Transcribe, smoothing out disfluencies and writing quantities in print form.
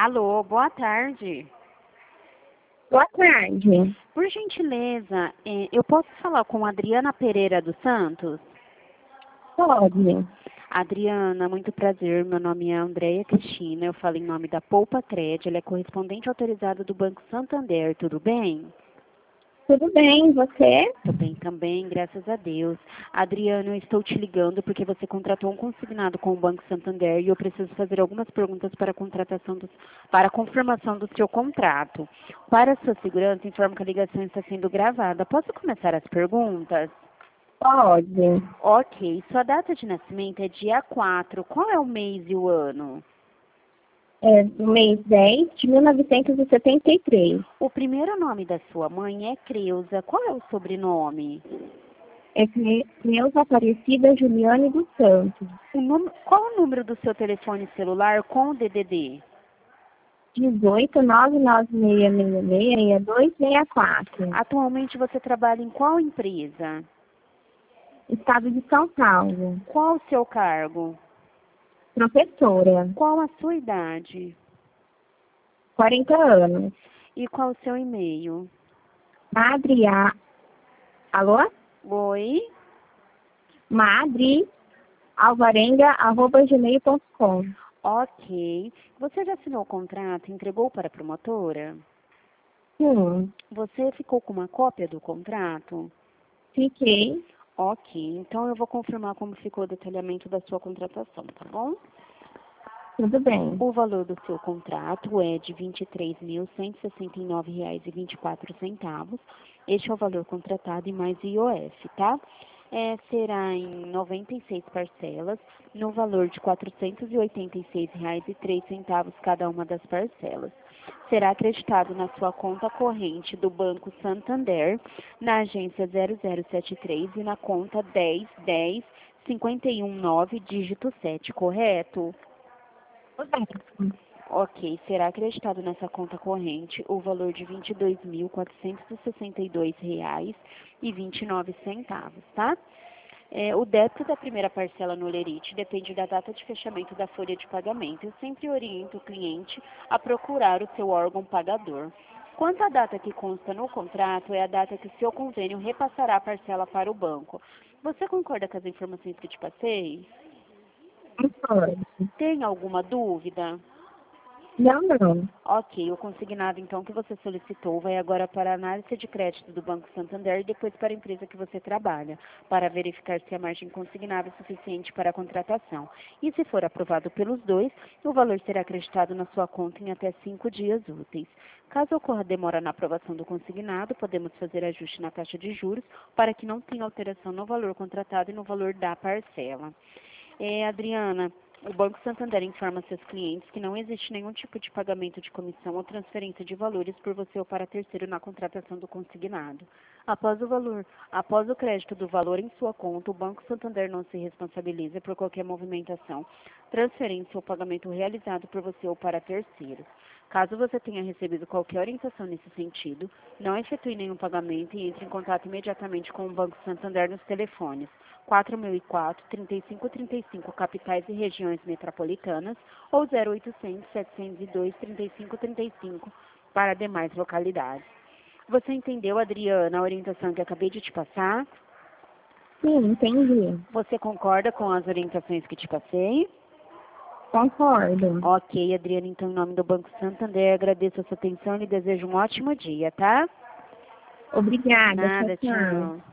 Alô, boa tarde. Boa tarde. Por gentileza, eu posso falar com a Adriana Pereira dos Santos? Pode. Adriana, muito prazer. Meu nome é Andréia Cristina. Eu falo em nome da Poupa Cred. Ela é correspondente autorizada do Banco Santander. Tudo bem? Tudo bem, você? Tudo bem também, graças a Deus. Adriana, eu estou te ligando porque você contratou um consignado com o Banco Santander e eu preciso fazer algumas perguntas para a confirmação do seu contrato. Para sua segurança, informo que a ligação está sendo gravada. Posso começar as perguntas? Pode. Ok. Sua data de nascimento é dia 4. Qual é o mês e o ano? É do mês 10 de 1973. O primeiro nome da sua mãe é Creuza. Qual é o sobrenome? É Creuza Aparecida Juliane dos Santos. Qual o número do seu telefone celular com o DDD? 18 Atualmente você trabalha em qual empresa? Estado de São Paulo. Qual o seu cargo? Professora. Qual a sua idade? 40 anos. E qual o seu e-mail? Alô? Oi? madrialvarenga@gmail.com. Ok. Você já assinou o contrato e entregou para a promotora? Sim. Você ficou com uma cópia do contrato? Fiquei. Ok. Então eu vou confirmar como ficou o detalhamento da sua contratação, tá bom? Tudo bem. O valor do seu contrato é de R$ 23.169,24. Este é o valor contratado e mais IOF, tá? Será em 96 parcelas, no valor de R$ 486,03 cada uma das parcelas. Será acreditado na sua conta corrente do Banco Santander, na agência 0073 e na conta 1010-519, dígito 7, correto? Ok, será acreditado nessa conta corrente o valor de R$ 22.462,29, tá? O débito da primeira parcela no Lerite depende da data de fechamento da folha de pagamento. Eu sempre oriento o cliente a procurar o seu órgão pagador. Quanto à data que consta no contrato, é a data que o seu convênio repassará a parcela para o banco. Você concorda com as informações que te passei? Concordo. Tem alguma dúvida? Não. Ok, o consignado então que você solicitou vai agora para a análise de crédito do Banco Santander e depois para a empresa que você trabalha, para verificar se a margem consignada é suficiente para a contratação. E se for aprovado pelos dois, o valor será acreditado na sua conta em até 5 dias úteis. Caso ocorra demora na aprovação do consignado, podemos fazer ajuste na taxa de juros para que não tenha alteração no valor contratado e no valor da parcela. Adriana, o Banco Santander informa seus clientes que não existe nenhum tipo de pagamento de comissão ou transferência de valores por você ou para terceiro na contratação do consignado. Após o crédito do valor em sua conta, o Banco Santander não se responsabiliza por qualquer movimentação, transferência ou pagamento realizado por você ou para terceiros. Caso você tenha recebido qualquer orientação nesse sentido, não efetue nenhum pagamento e entre em contato imediatamente com o Banco Santander nos telefones 4004-3535, capitais e regiões metropolitanas, ou 0800-702-3535 para demais localidades. Você entendeu, Adriana, a orientação que acabei de te passar? Sim, entendi. Você concorda com as orientações que te passei? Concordo. Ok, Adriana, então, em nome do Banco Santander, agradeço a sua atenção e desejo um ótimo dia, tá? Obrigada. Nada, Tchau. tchau.